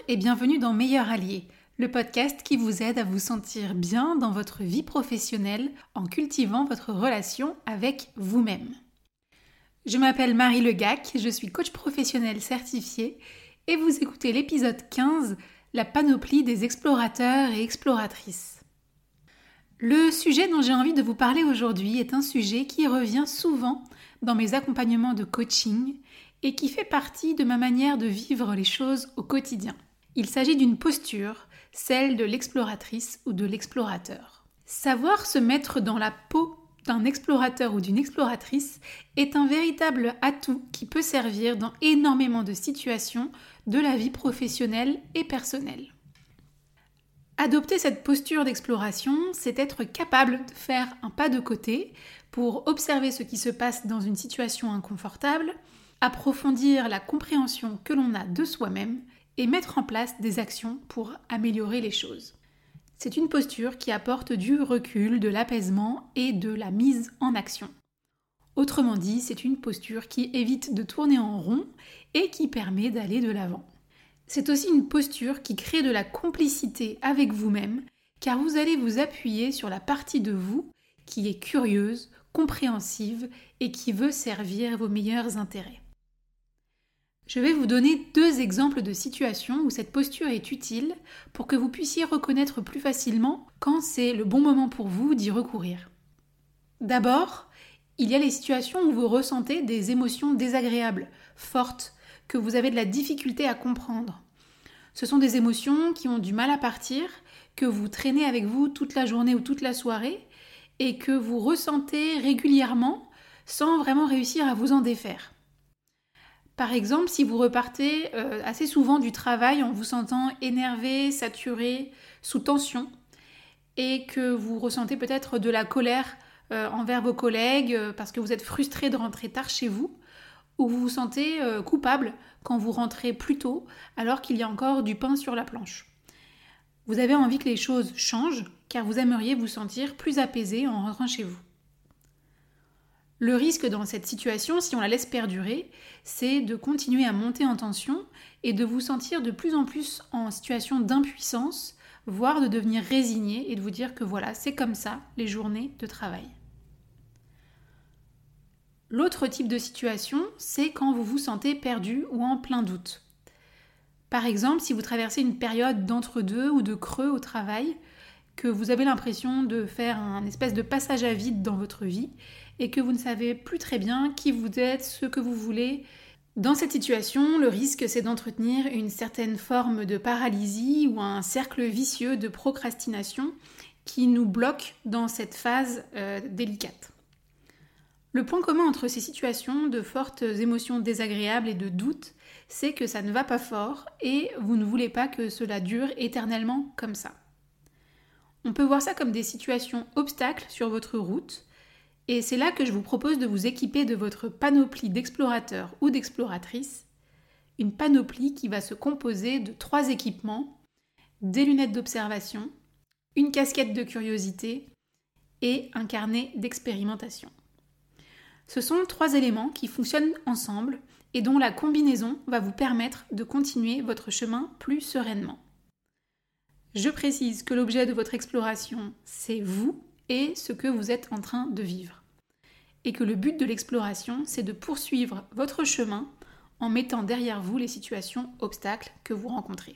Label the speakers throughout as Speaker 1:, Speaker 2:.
Speaker 1: et bienvenue dans Meilleur Allié, le podcast qui vous aide à vous sentir bien dans votre vie professionnelle en cultivant votre relation avec vous-même. Je m'appelle Marie Legac, je suis coach professionnel certifié et vous écoutez l'épisode 15, la panoplie des explorateurs et exploratrices. Le sujet dont j'ai envie de vous parler aujourd'hui est un sujet qui revient souvent dans mes accompagnements de coaching et qui fait partie de ma manière de vivre les choses au quotidien. Il s'agit d'une posture, celle de l'exploratrice ou de l'explorateur. Savoir se mettre dans la peau d'un explorateur ou d'une exploratrice est un véritable atout qui peut servir dans énormément de situations de la vie professionnelle et personnelle. Adopter cette posture d'exploration, c'est être capable de faire un pas de côté pour observer ce qui se passe dans une situation inconfortable, approfondir la compréhension que l'on a de soi-même et mettre en place des actions pour améliorer les choses. C'est une posture qui apporte du recul, de l'apaisement et de la mise en action. Autrement dit, c'est une posture qui évite de tourner en rond et qui permet d'aller de l'avant. C'est aussi une posture qui crée de la complicité avec vous-même, car vous allez vous appuyer sur la partie de vous qui est curieuse, compréhensive et qui veut servir vos meilleurs intérêts. Je vais vous donner 2 exemples de situations où cette posture est utile pour que vous puissiez reconnaître plus facilement quand c'est le bon moment pour vous d'y recourir. D'abord, il y a les situations où vous ressentez des émotions désagréables, fortes, que vous avez de la difficulté à comprendre. Ce sont des émotions qui ont du mal à partir, que vous traînez avec vous toute la journée ou toute la soirée et que vous ressentez régulièrement sans vraiment réussir à vous en défaire. Par exemple, si vous repartez assez souvent du travail en vous sentant énervé, saturé, sous tension, et que vous ressentez peut-être de la colère envers vos collègues parce que vous êtes frustré de rentrer tard chez vous, ou vous vous sentez coupable quand vous rentrez plus tôt alors qu'il y a encore du pain sur la planche. Vous avez envie que les choses changent car vous aimeriez vous sentir plus apaisé en rentrant chez vous. Le risque dans cette situation, si on la laisse perdurer, c'est de continuer à monter en tension et de vous sentir de plus en plus en situation d'impuissance, voire de devenir résigné et de vous dire que voilà, c'est comme ça les journées de travail. L'autre type de situation, c'est quand vous vous sentez perdu ou en plein doute. Par exemple, si vous traversez une période d'entre-deux ou de creux au travail, que vous avez l'impression de faire un espèce de passage à vide dans votre vie et que vous ne savez plus très bien qui vous êtes, ce que vous voulez. Dans cette situation, le risque c'est d'entretenir une certaine forme de paralysie ou un cercle vicieux de procrastination qui nous bloque dans cette phase délicate. Le point commun entre ces situations de fortes émotions désagréables et de doute, c'est que ça ne va pas fort et vous ne voulez pas que cela dure éternellement comme ça. On peut voir ça comme des situations obstacles sur votre route et c'est là que je vous propose de vous équiper de votre panoplie d'explorateurs ou d'exploratrices, une panoplie qui va se composer de 3 équipements, des lunettes d'observation, une casquette de curiosité et un carnet d'expérimentation. Ce sont 3 éléments qui fonctionnent ensemble et dont la combinaison va vous permettre de continuer votre chemin plus sereinement. Je précise que l'objet de votre exploration, c'est vous et ce que vous êtes en train de vivre. Et que le but de l'exploration, c'est de poursuivre votre chemin en mettant derrière vous les situations obstacles que vous rencontrez.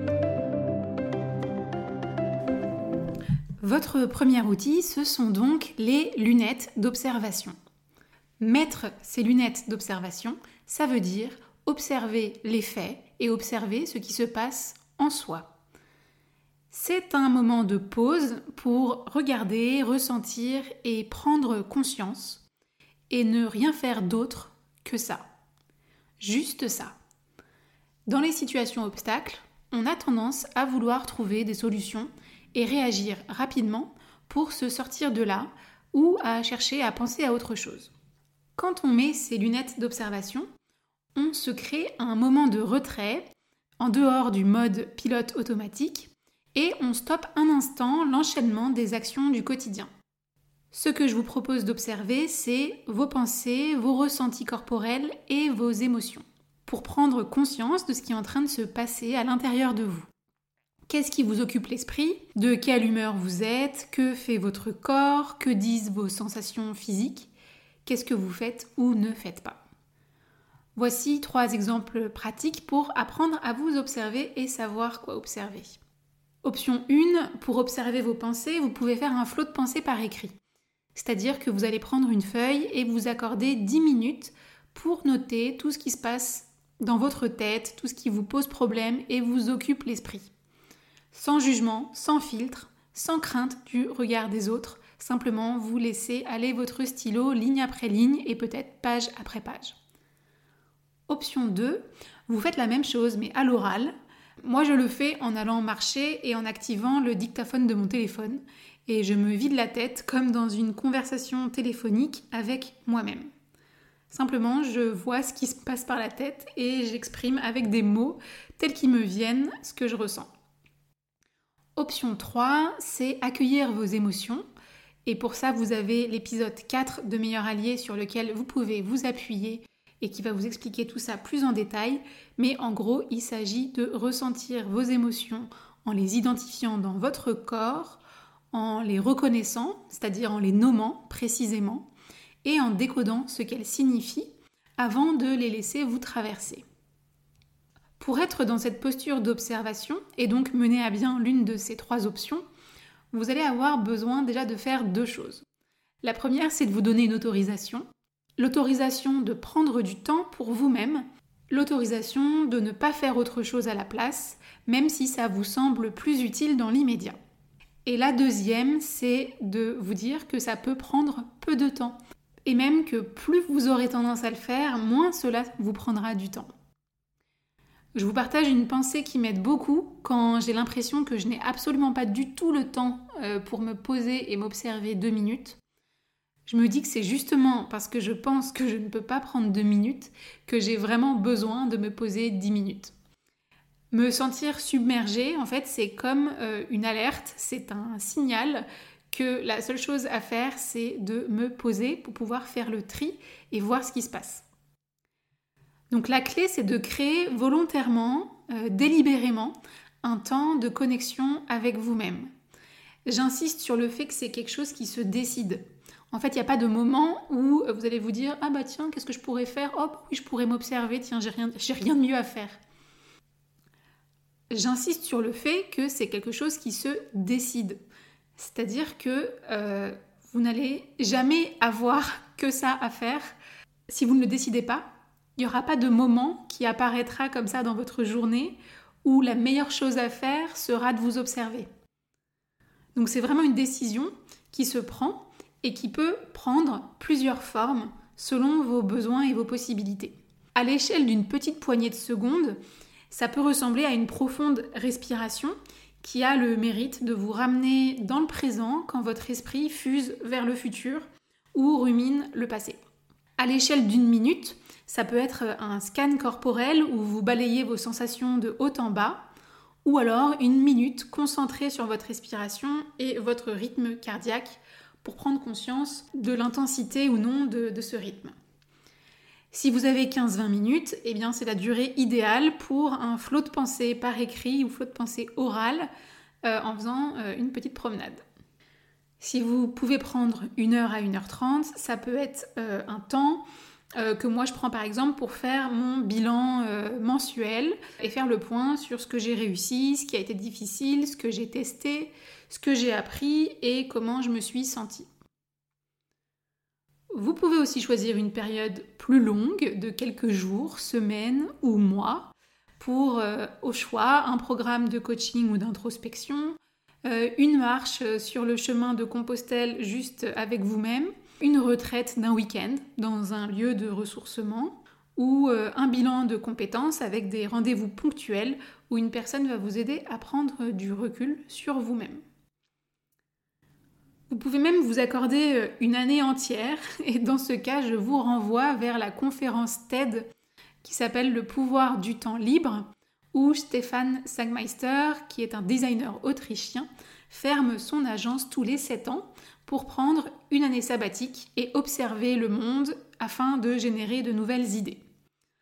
Speaker 1: Votre premier outil, ce sont donc les lunettes d'observation. Mettre ces lunettes d'observation, ça veut dire observer les faits et observer ce qui se passe en soi. C'est un moment de pause pour regarder, ressentir et prendre conscience et ne rien faire d'autre que ça. Juste ça. Dans les situations obstacles, on a tendance à vouloir trouver des solutions et réagir rapidement pour se sortir de là ou à chercher à penser à autre chose. Quand on met ces lunettes d'observation, on se crée un moment de retrait en dehors du mode pilote automatique et on stoppe un instant l'enchaînement des actions du quotidien. Ce que je vous propose d'observer, c'est vos pensées, vos ressentis corporels et vos émotions. pour prendre conscience de ce qui est en train de se passer à l'intérieur de vous. Qu'est-ce qui vous occupe l'esprit? De quelle humeur vous êtes? Que fait votre corps? Que disent vos sensations physiques? Qu'est-ce que vous faites ou ne faites pas? Voici 3 exemples pratiques pour apprendre à vous observer et savoir quoi observer. Option 1, pour observer vos pensées, vous pouvez faire un flot de pensées par écrit. C'est-à-dire que vous allez prendre une feuille et vous accorder 10 minutes pour noter tout ce qui se passe dans votre tête, tout ce qui vous pose problème et vous occupe l'esprit. Sans jugement, sans filtre, sans crainte du regard des autres, simplement vous laissez aller votre stylo ligne après ligne et peut-être page après page. Option 2, vous faites la même chose mais à l'oral. Moi je le fais en allant marcher et en activant le dictaphone de mon téléphone et je me vide la tête comme dans une conversation téléphonique avec moi-même. Simplement, je vois ce qui se passe par la tête et j'exprime avec des mots tels qu'ils me viennent ce que je ressens. Option 3, c'est accueillir vos émotions. Et pour ça, vous avez l'épisode 4 de Meilleur Allié sur lequel vous pouvez vous appuyer et qui va vous expliquer tout ça plus en détail. Mais en gros, il s'agit de ressentir vos émotions en les identifiant dans votre corps, en les reconnaissant, c'est-à-dire en les nommant précisément, et en décodant ce qu'elles signifient avant de les laisser vous traverser. Pour être dans cette posture d'observation et donc mener à bien l'une de ces 3 options, vous allez avoir besoin déjà de faire 2 choses. La première, c'est de vous donner une autorisation. L'autorisation de prendre du temps pour vous-même. L'autorisation de ne pas faire autre chose à la place, même si ça vous semble plus utile dans l'immédiat. Et la deuxième, c'est de vous dire que ça peut prendre peu de temps. Et même que plus vous aurez tendance à le faire, moins cela vous prendra du temps. Je vous partage une pensée qui m'aide beaucoup quand j'ai l'impression que je n'ai absolument pas du tout le temps pour me poser et m'observer 2 minutes. Je me dis que c'est justement parce que je pense que je ne peux pas prendre 2 minutes que j'ai vraiment besoin de me poser 10 minutes. Me sentir submergée, en fait, c'est comme une alerte, c'est un signal que la seule chose à faire, c'est de me poser pour pouvoir faire le tri et voir ce qui se passe. Donc la clé, c'est de créer volontairement, délibérément, un temps de connexion avec vous-même. J'insiste sur le fait que c'est quelque chose qui se décide. En fait, il n'y a pas de moment où vous allez vous dire « Ah bah tiens, qu'est-ce que je pourrais faire ? Hop, oui, je pourrais m'observer, tiens, j'ai rien de mieux à faire. » J'insiste sur le fait que c'est quelque chose qui se décide. C'est-à-dire que vous n'allez jamais avoir que ça à faire si vous ne le décidez pas. Il n'y aura pas de moment qui apparaîtra comme ça dans votre journée où la meilleure chose à faire sera de vous observer. Donc c'est vraiment une décision qui se prend et qui peut prendre plusieurs formes selon vos besoins et vos possibilités. À l'échelle d'une petite poignée de secondes, ça peut ressembler à une profonde respiration qui a le mérite de vous ramener dans le présent quand votre esprit fuse vers le futur ou rumine le passé. À l'échelle d'1 minute, ça peut être un scan corporel où vous balayez vos sensations de haut en bas, ou alors 1 minute concentrée sur votre respiration et votre rythme cardiaque pour prendre conscience de l'intensité ou non de ce rythme. Si vous avez 15-20 minutes, eh bien c'est la durée idéale pour un flot de pensée par écrit ou flot de pensée oral en faisant une petite promenade. Si vous pouvez prendre 1 heure à 1h30, ça peut être un temps que moi je prends par exemple pour faire mon bilan mensuel et faire le point sur ce que j'ai réussi, ce qui a été difficile, ce que j'ai testé, ce que j'ai appris et comment je me suis sentie. Vous pouvez aussi choisir une période plus longue de quelques jours, semaines ou mois pour, au choix, un programme de coaching ou d'introspection, une marche sur le chemin de Compostelle juste avec vous-même, une retraite d'1 week-end dans un lieu de ressourcement ou un bilan de compétences avec des rendez-vous ponctuels où une personne va vous aider à prendre du recul sur vous-même. Vous pouvez même vous accorder 1 année entière et dans ce cas, je vous renvoie vers la conférence TED qui s'appelle « Le pouvoir du temps libre » où Stefan Sagmeister, qui est un designer autrichien, ferme son agence tous les 7 ans pour prendre 1 année sabbatique et observer le monde afin de générer de nouvelles idées.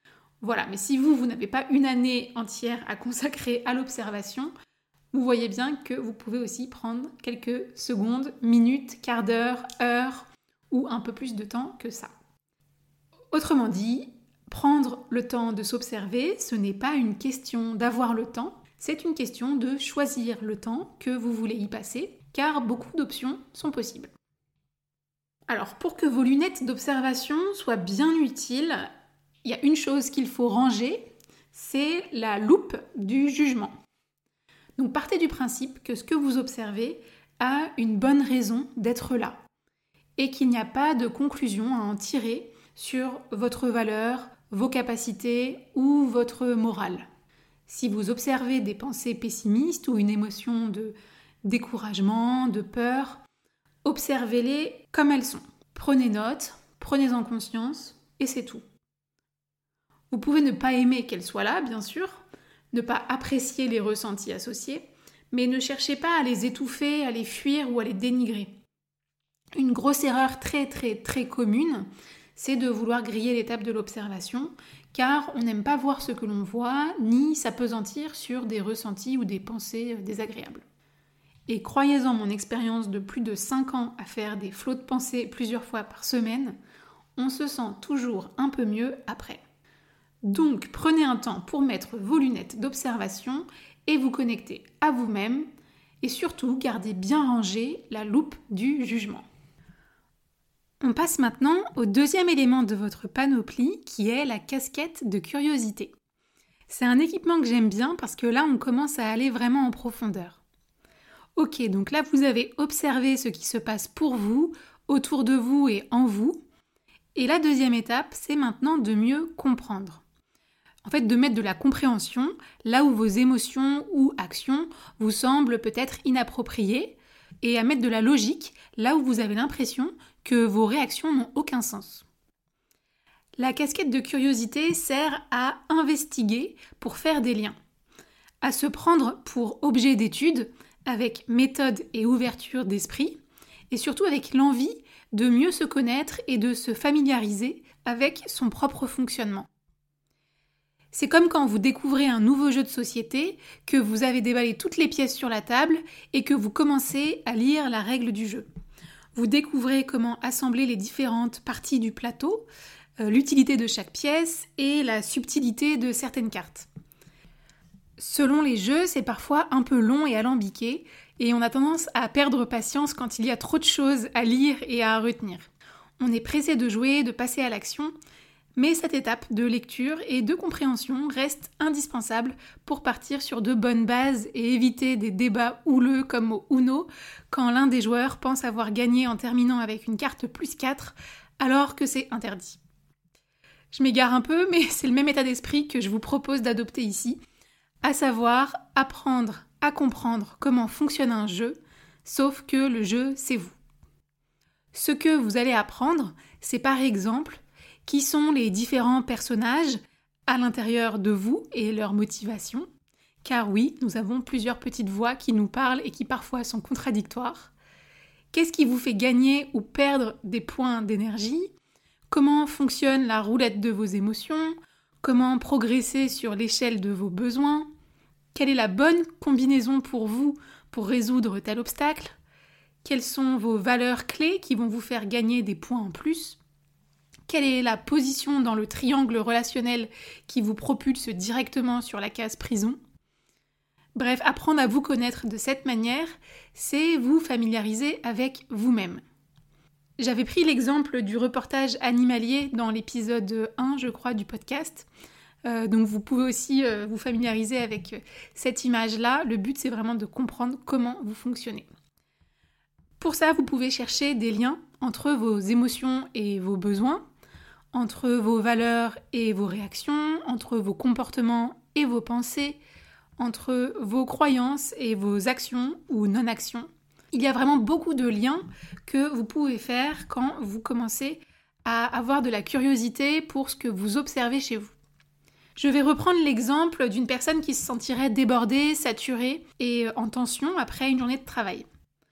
Speaker 1: Voilà, mais si vous n'avez pas une année entière à consacrer à l'observation, vous voyez bien que vous pouvez aussi prendre quelques secondes, minutes, quart d'heure, heure ou un peu plus de temps que ça. Autrement dit, prendre le temps de s'observer, ce n'est pas une question d'avoir le temps, c'est une question de choisir le temps que vous voulez y passer, car beaucoup d'options sont possibles. Alors, pour que vos lunettes d'observation soient bien utiles, il y a une chose qu'il faut ranger, c'est la loupe du jugement. Donc partez du principe que ce que vous observez a une bonne raison d'être là et qu'il n'y a pas de conclusion à en tirer sur votre valeur, vos capacités ou votre morale. Si vous observez des pensées pessimistes ou une émotion de découragement, de peur, observez-les comme elles sont. Prenez note, prenez-en conscience et c'est tout. Vous pouvez ne pas aimer qu'elles soient là, bien sûr, ne pas apprécier les ressentis associés, mais ne cherchez pas à les étouffer, à les fuir ou à les dénigrer. Une grosse erreur très très très commune, c'est de vouloir griller l'étape de l'observation, car on n'aime pas voir ce que l'on voit, ni s'appesantir sur des ressentis ou des pensées désagréables. Et croyez-en mon expérience de plus de 5 ans à faire des flots de pensées plusieurs fois par semaine, on se sent toujours un peu mieux après. Donc prenez un temps pour mettre vos lunettes d'observation et vous connecter à vous-même et surtout gardez bien rangée la loupe du jugement. On passe maintenant au deuxième élément de votre panoplie qui est la casquette de curiosité. C'est un équipement que j'aime bien parce que là on commence à aller vraiment en profondeur. Ok, donc là vous avez observé ce qui se passe pour vous, autour de vous et en vous. Et la deuxième étape, c'est maintenant de mieux comprendre. En fait, de mettre de la compréhension là où vos émotions ou actions vous semblent peut-être inappropriées et à mettre de la logique là où vous avez l'impression que vos réactions n'ont aucun sens. La casquette de curiosité sert à investiguer pour faire des liens, à se prendre pour objet d'étude avec méthode et ouverture d'esprit et surtout avec l'envie de mieux se connaître et de se familiariser avec son propre fonctionnement. C'est comme quand vous découvrez un nouveau jeu de société, que vous avez déballé toutes les pièces sur la table et que vous commencez à lire la règle du jeu. Vous découvrez comment assembler les différentes parties du plateau, l'utilité de chaque pièce et la subtilité de certaines cartes. Selon les jeux, c'est parfois un peu long et alambiqué et on a tendance à perdre patience quand il y a trop de choses à lire et à retenir. On est pressé de jouer, de passer à l'action, mais cette étape de lecture et de compréhension reste indispensable pour partir sur de bonnes bases et éviter des débats houleux comme au Uno, quand l'un des joueurs pense avoir gagné en terminant avec une carte plus 4, alors que c'est interdit. Je m'égare un peu, mais c'est le même état d'esprit que je vous propose d'adopter ici, à savoir apprendre à comprendre comment fonctionne un jeu, sauf que le jeu, c'est vous. Ce que vous allez apprendre, c'est par exemple qui sont les différents personnages à l'intérieur de vous et leur motivation. Car oui, nous avons plusieurs petites voix qui nous parlent et qui parfois sont contradictoires. Qu'est-ce qui vous fait gagner ou perdre des points d'énergie ? Comment fonctionne la roulette de vos émotions ? Comment progresser sur l'échelle de vos besoins ? Quelle est la bonne combinaison pour vous pour résoudre tel obstacle ? Quelles sont vos valeurs clés qui vont vous faire gagner des points en plus ? Quelle est la position dans le triangle relationnel qui vous propulse directement sur la case prison ? Bref, apprendre à vous connaître de cette manière, c'est vous familiariser avec vous-même. J'avais pris l'exemple du reportage animalier dans l'épisode 1, je crois, du podcast. Donc vous pouvez aussi vous familiariser avec cette image-là. Le but, c'est vraiment de comprendre comment vous fonctionnez. Pour ça, vous pouvez chercher des liens entre vos émotions et vos besoins, entre vos valeurs et vos réactions, entre vos comportements et vos pensées, entre vos croyances et vos actions ou non-actions. Il y a vraiment beaucoup de liens que vous pouvez faire quand vous commencez à avoir de la curiosité pour ce que vous observez chez vous. Je vais reprendre l'exemple d'une personne qui se sentirait débordée, saturée et en tension après une journée de travail.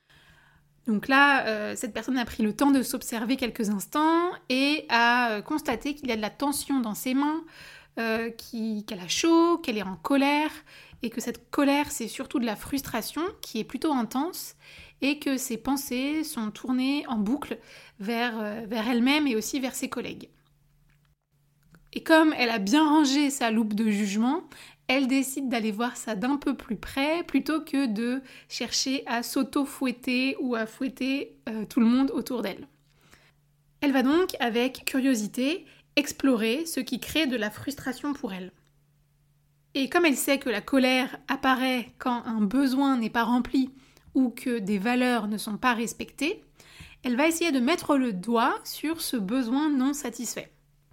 Speaker 1: Donc là, cette personne a pris le temps de s'observer quelques instants et a constaté qu'il y a de la tension dans ses mains, qu'elle a chaud, qu'elle est en colère, et que cette colère, c'est surtout de la frustration qui est plutôt intense, et que ses pensées sont tournées en boucle vers elle-même et aussi vers ses collègues. Et comme elle a bien rangé sa loupe de jugement, elle décide d'aller voir ça d'un peu plus près plutôt que de chercher à s'auto-fouetter ou à fouetter tout le monde autour d'elle. Elle va donc, avec curiosité, explorer ce qui crée de la frustration pour elle. Et comme elle sait que la colère apparaît quand un besoin n'est pas rempli ou que des valeurs ne sont pas respectées, elle va essayer de mettre le doigt sur ce besoin non satisfait.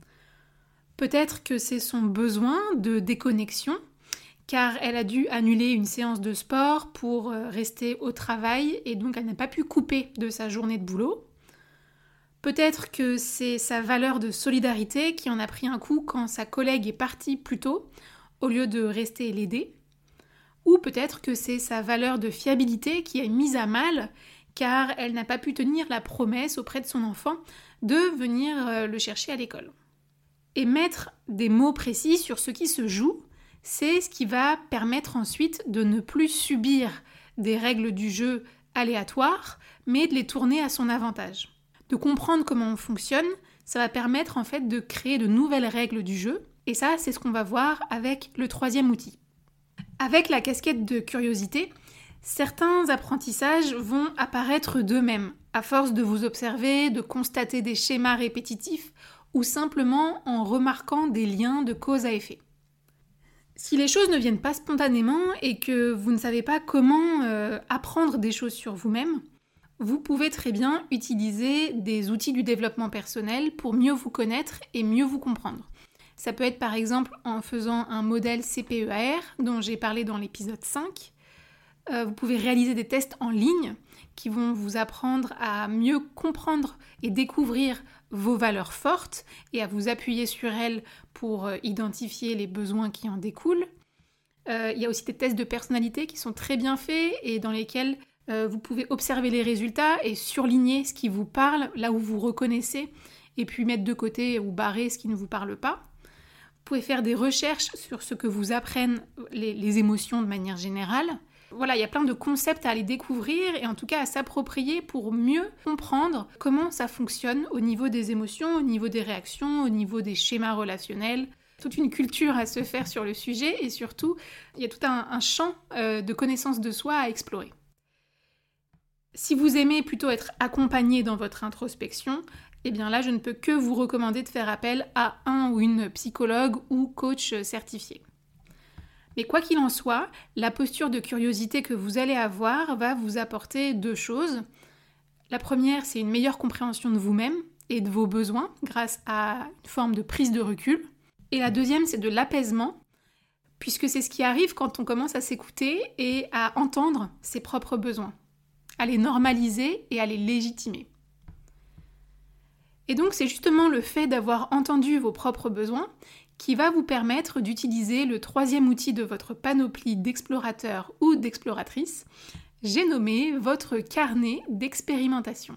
Speaker 1: Peut-être que c'est son besoin de déconnexion, car elle a dû annuler une séance de sport pour rester au travail et donc elle n'a pas pu couper de sa journée de boulot. Peut-être que c'est sa valeur de solidarité qui en a pris un coup quand sa collègue est partie plus tôt, au lieu de rester l'aider. Ou peut-être que c'est sa valeur de fiabilité qui est mise à mal, car elle n'a pas pu tenir la promesse auprès de son enfant de venir le chercher à l'école. Et mettre des mots précis sur ce qui se joue, c'est ce qui va permettre ensuite de ne plus subir des règles du jeu aléatoires, mais de les tourner à son avantage. De comprendre comment on fonctionne, ça va permettre en fait de créer de nouvelles règles du jeu, et ça, c'est ce qu'on va voir avec le troisième outil. Avec la casquette de curiosité, certains apprentissages vont apparaître d'eux-mêmes, à force de vous observer, de constater des schémas répétitifs, ou simplement en remarquant des liens de cause à effet. Si les choses ne viennent pas spontanément et que vous ne savez pas comment apprendre des choses sur vous-même, vous pouvez très bien utiliser des outils du développement personnel pour mieux vous connaître et mieux vous comprendre. Ça peut être par exemple en faisant un modèle CPEAR dont j'ai parlé dans l'épisode 5. Vous pouvez réaliser des tests en ligne qui vont vous apprendre à mieux comprendre et découvrir vos valeurs fortes et à vous appuyer sur elles pour identifier les besoins qui en découlent. Il y a aussi des tests de personnalité qui sont très bien faits et dans lesquels vous pouvez observer les résultats et surligner ce qui vous parle, là où vous reconnaissez, et puis mettre de côté ou barrer ce qui ne vous parle pas. Vous pouvez faire des recherches sur ce que vous apprennent les émotions de manière générale. Voilà, il y a plein de concepts à aller découvrir et en tout cas à s'approprier pour mieux comprendre comment ça fonctionne au niveau des émotions, au niveau des réactions, au niveau des schémas relationnels. Toute une culture à se faire sur le sujet et surtout, il y a tout un champ de connaissance de soi à explorer. Si vous aimez plutôt être accompagné dans votre introspection, eh bien là, je ne peux que vous recommander de faire appel à un ou une psychologue ou coach certifié. Mais quoi qu'il en soit, la posture de curiosité que vous allez avoir va vous apporter deux choses. La première, c'est une meilleure compréhension de vous-même et de vos besoins grâce à une forme de prise de recul. Et la deuxième, c'est de l'apaisement, puisque c'est ce qui arrive quand on commence à s'écouter et à entendre ses propres besoins, à les normaliser et à les légitimer. Et donc, c'est justement le fait d'avoir entendu vos propres besoins qui va vous permettre d'utiliser le troisième outil de votre panoplie d'explorateurs ou d'exploratrices. J'ai nommé votre carnet d'expérimentation.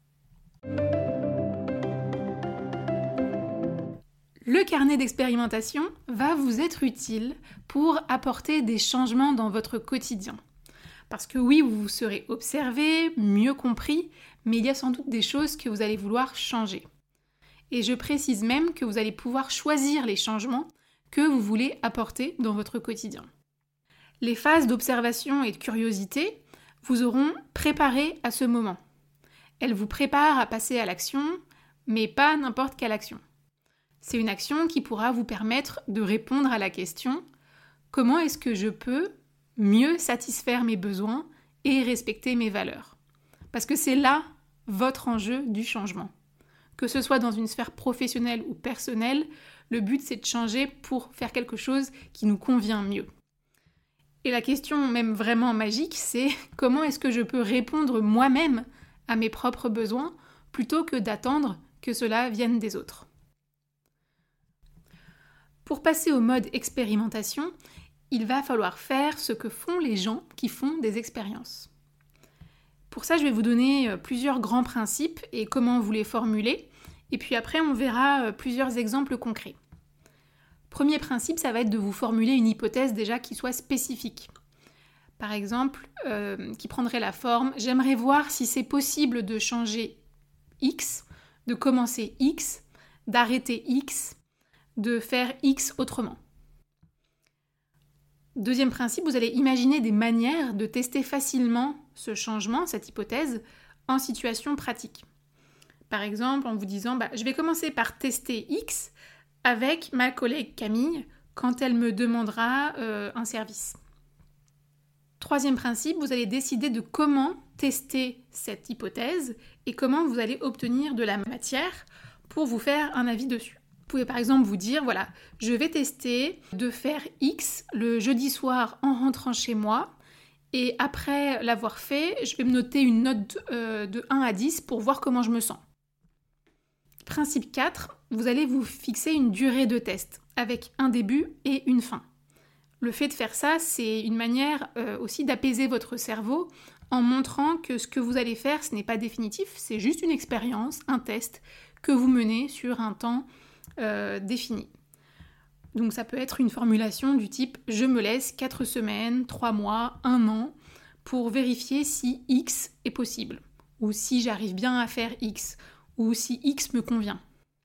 Speaker 1: Le carnet d'expérimentation va vous être utile pour apporter des changements dans votre quotidien. Parce que oui, vous serez observé, mieux compris, mais il y a sans doute des choses que vous allez vouloir changer. Et je précise même que vous allez pouvoir choisir les changements que vous voulez apporter dans votre quotidien. Les phases d'observation et de curiosité vous auront préparé à ce moment. Elles vous préparent à passer à l'action, mais pas n'importe quelle action. C'est une action qui pourra vous permettre de répondre à la question « Comment est-ce que je peux mieux satisfaire mes besoins et respecter mes valeurs ?» Parce que c'est là votre enjeu du changement. Que ce soit dans une sphère professionnelle ou personnelle, le but c'est de changer pour faire quelque chose qui nous convient mieux. Et la question même vraiment magique, c'est comment est-ce que je peux répondre moi-même à mes propres besoins plutôt que d'attendre que cela vienne des autres. Pour passer au mode expérimentation, il va falloir faire ce que font les gens qui font des expériences. Pour ça, je vais vous donner plusieurs grands principes et comment vous les formuler. Et puis après, on verra plusieurs exemples concrets. Premier principe, ça va être de vous formuler une hypothèse déjà qui soit spécifique. Par exemple, qui prendrait la forme « J'aimerais voir si c'est possible de changer X, de commencer X, d'arrêter X, de faire X autrement. » Deuxième principe, vous allez imaginer des manières de tester facilement ce changement, cette hypothèse, en situation pratique. Par exemple, en vous disant « Je vais commencer par tester X avec ma collègue Camille quand elle me demandera un service. » Troisième principe, vous allez décider de comment tester cette hypothèse et comment vous allez obtenir de la matière pour vous faire un avis dessus. Vous pouvez par exemple vous dire, voilà, je vais tester de faire X le jeudi soir en rentrant chez moi et après l'avoir fait, je vais me noter une note de 1 à 10 pour voir comment je me sens. Principe 4, vous allez vous fixer une durée de test avec un début et une fin. Le fait de faire ça, c'est une manière aussi d'apaiser votre cerveau en montrant que ce que vous allez faire, ce n'est pas définitif, c'est juste une expérience, un test que vous menez sur un temps défini. Donc ça peut être une formulation du type « je me laisse 4 semaines, 3 mois, 1 an pour vérifier si X est possible » ou si j'arrive bien à faire X ou si X me convient.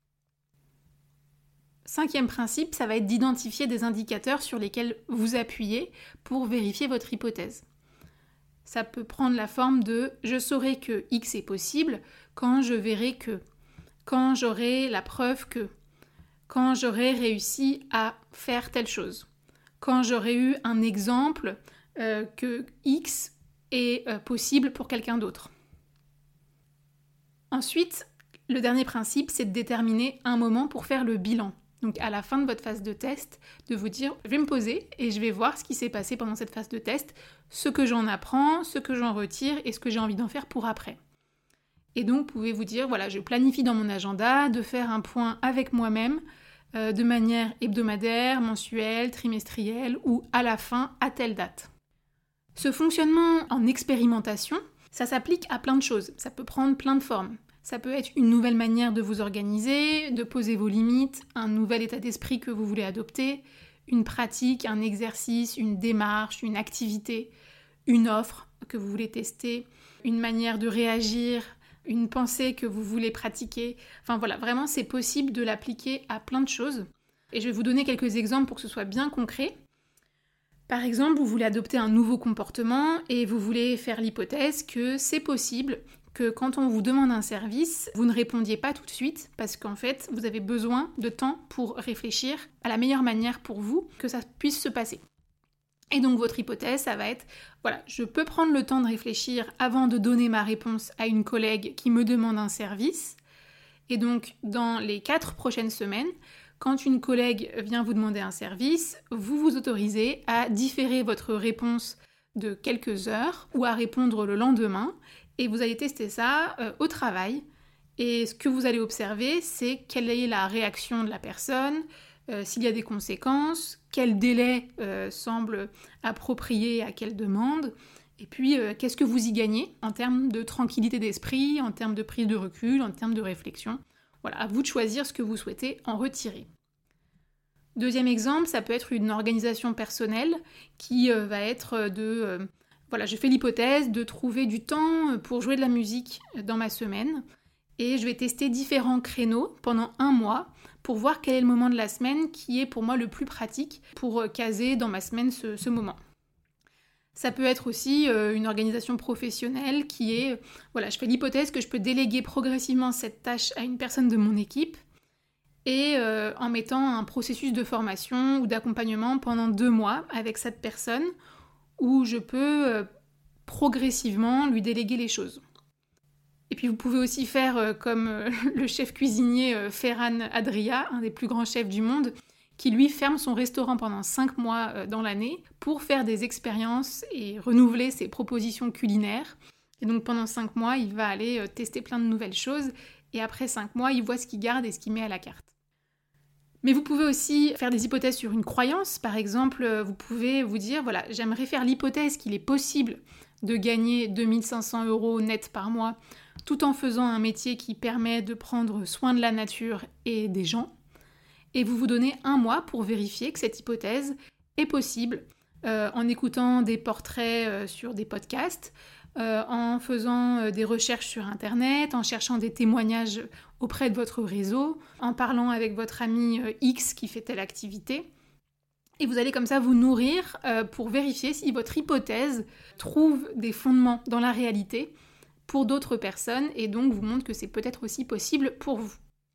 Speaker 1: Cinquième principe, ça va être d'identifier des indicateurs sur lesquels vous appuyez pour vérifier votre hypothèse. Ça peut prendre la forme de « je saurai que X est possible quand je verrai que », quand j'aurai la preuve que, quand j'aurai réussi à faire telle chose, quand j'aurai eu un exemple que X est possible pour quelqu'un d'autre. Ensuite, le dernier principe, c'est de déterminer un moment pour faire le bilan. Donc à la fin de votre phase de test, de vous dire « je vais me poser et je vais voir ce qui s'est passé pendant cette phase de test, ce que j'en apprends, ce que j'en retire et ce que j'ai envie d'en faire pour après. » Et donc vous pouvez vous dire « voilà, je planifie dans mon agenda de faire un point avec moi-même de manière hebdomadaire, mensuelle, trimestrielle ou à la fin, à telle date. » Ce fonctionnement en expérimentation, ça s'applique à plein de choses, ça peut prendre plein de formes. Ça peut être une nouvelle manière de vous organiser, de poser vos limites, un nouvel état d'esprit que vous voulez adopter, une pratique, un exercice, une démarche, une activité, une offre que vous voulez tester, une manière de réagir, une pensée que vous voulez pratiquer. Enfin voilà, vraiment c'est possible de l'appliquer à plein de choses. Et je vais vous donner quelques exemples pour que ce soit bien concret. Par exemple, vous voulez adopter un nouveau comportement et vous voulez faire l'hypothèse que c'est possible que quand on vous demande un service, vous ne répondiez pas tout de suite parce qu'en fait, vous avez besoin de temps pour réfléchir à la meilleure manière pour vous que ça puisse se passer. Et donc votre hypothèse, ça va être, voilà, je peux prendre le temps de réfléchir avant de donner ma réponse à une collègue qui me demande un service. Et donc, dans les 4 prochaines semaines, quand une collègue vient vous demander un service, vous vous autorisez à différer votre réponse de quelques heures ou à répondre le lendemain. Et vous allez tester ça au travail. Et ce que vous allez observer, c'est quelle est la réaction de la personne, s'il y a des conséquences, quel délai semble approprié à quelle demande, et puis qu'est-ce que vous y gagnez en termes de tranquillité d'esprit, en termes de prise de recul, en termes de réflexion. Voilà, à vous de choisir ce que vous souhaitez en retirer. Deuxième exemple, ça peut être une organisation personnelle qui va être de... Voilà, je fais l'hypothèse de trouver du temps pour jouer de la musique dans ma semaine et je vais tester différents créneaux pendant 1 mois pour voir quel est le moment de la semaine qui est pour moi le plus pratique pour caser dans ma semaine ce moment. Ça peut être aussi une organisation professionnelle qui est, voilà, je fais l'hypothèse que je peux déléguer progressivement cette tâche à une personne de mon équipe et en mettant un processus de formation ou d'accompagnement pendant 2 mois avec cette personne où je peux progressivement lui déléguer les choses. Et puis vous pouvez aussi faire comme le chef cuisinier Ferran Adria, un des plus grands chefs du monde, qui lui ferme son restaurant pendant 5 mois dans l'année pour faire des expériences et renouveler ses propositions culinaires. Et donc pendant 5 mois, il va aller tester plein de nouvelles choses et après 5 mois, il voit ce qu'il garde et ce qu'il met à la carte. Mais vous pouvez aussi faire des hypothèses sur une croyance. Par exemple, vous pouvez vous dire, voilà, j'aimerais faire l'hypothèse qu'il est possible de gagner 2500 € net par mois tout en faisant un métier qui permet de prendre soin de la nature et des gens. et vous vous donnez 1 mois pour vérifier que cette hypothèse est possible en écoutant des portraits sur des podcasts, en faisant des recherches sur Internet, en cherchant des témoignages auprès de votre réseau, en parlant avec votre ami X qui fait telle activité. Et vous allez comme ça vous nourrir pour vérifier si votre hypothèse trouve des fondements dans la réalité pour d'autres personnes et donc vous montre que c'est peut-être aussi possible pour vous.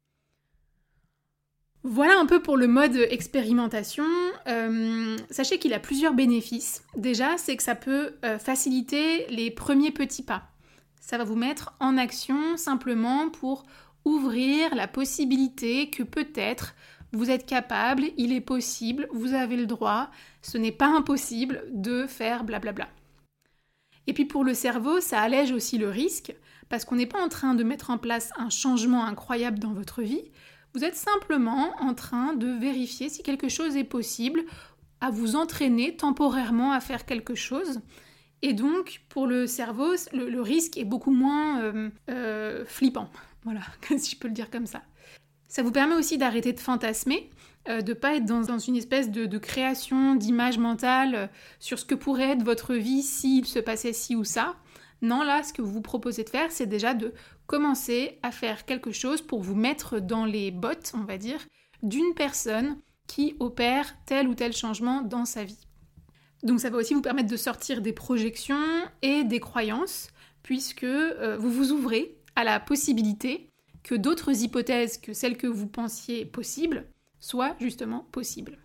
Speaker 1: Voilà un peu pour le mode expérimentation. Sachez qu'il a plusieurs bénéfices. Déjà, c'est que ça peut faciliter les premiers petits pas. Ça va vous mettre en action simplement pour ouvrir la possibilité que peut-être vous êtes capable, il est possible, vous avez le droit, ce n'est pas impossible de faire blablabla. Et puis pour le cerveau, ça allège aussi le risque, parce qu'on n'est pas en train de mettre en place un changement incroyable dans votre vie, vous êtes simplement en train de vérifier si quelque chose est possible, à vous entraîner temporairement à faire quelque chose. Et donc, pour le cerveau, le risque est beaucoup moins flippant. Voilà, si je peux le dire comme ça. Ça vous permet aussi d'arrêter de fantasmer, de ne pas être dans une espèce de création, d'image mentale sur ce que pourrait être votre vie s'il se passait ci ou ça. Non, là, ce que vous vous proposez de faire, c'est déjà de commencer à faire quelque chose pour vous mettre dans les bottes, on va dire, d'une personne qui opère tel ou tel changement dans sa vie. Donc ça va aussi vous permettre de sortir des projections et des croyances, puisque vous vous ouvrez à la possibilité que d'autres hypothèses que celles que vous pensiez possibles soient justement possibles.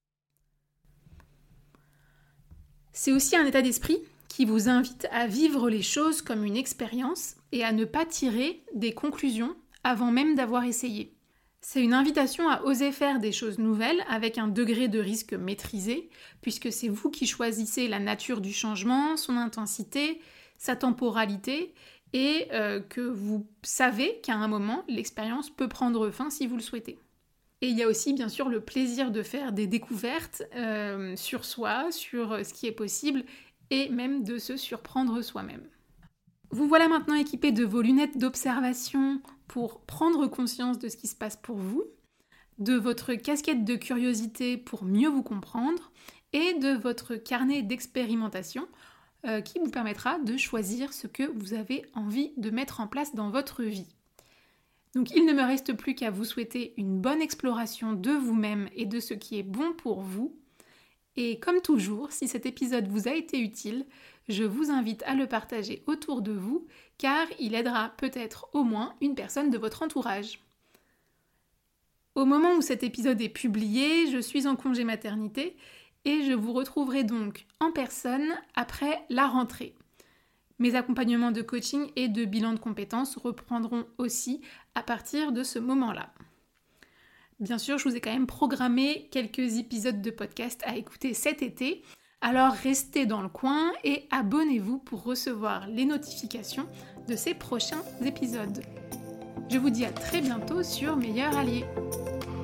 Speaker 1: C'est aussi un état d'esprit qui vous invite à vivre les choses comme une expérience et à ne pas tirer des conclusions avant même d'avoir essayé. C'est une invitation à oser faire des choses nouvelles avec un degré de risque maîtrisé, puisque c'est vous qui choisissez la nature du changement, son intensité, sa temporalité, et que vous savez qu'à un moment, l'expérience peut prendre fin si vous le souhaitez. Et il y a aussi bien sûr le plaisir de faire des découvertes sur soi, sur ce qui est possible, et même de se surprendre soi-même. Vous voilà maintenant équipé de vos lunettes d'observation pour prendre conscience de ce qui se passe pour vous, de votre casquette de curiosité pour mieux vous comprendre, et de votre carnet d'expérimentation qui vous permettra de choisir ce que vous avez envie de mettre en place dans votre vie. Donc il ne me reste plus qu'à vous souhaiter une bonne exploration de vous-même et de ce qui est bon pour vous. Et comme toujours, si cet épisode vous a été utile, je vous invite à le partager autour de vous, car il aidera peut-être au moins une personne de votre entourage. Au moment où cet épisode est publié, je suis en congé maternité et je vous retrouverai donc en personne après la rentrée. Mes accompagnements de coaching et de bilan de compétences reprendront aussi à partir de ce moment-là. Bien sûr, je vous ai quand même programmé quelques épisodes de podcast à écouter cet été, alors restez dans le coin et abonnez-vous pour recevoir les notifications de ces prochains épisodes. Je vous dis à très bientôt sur Meilleur Allié.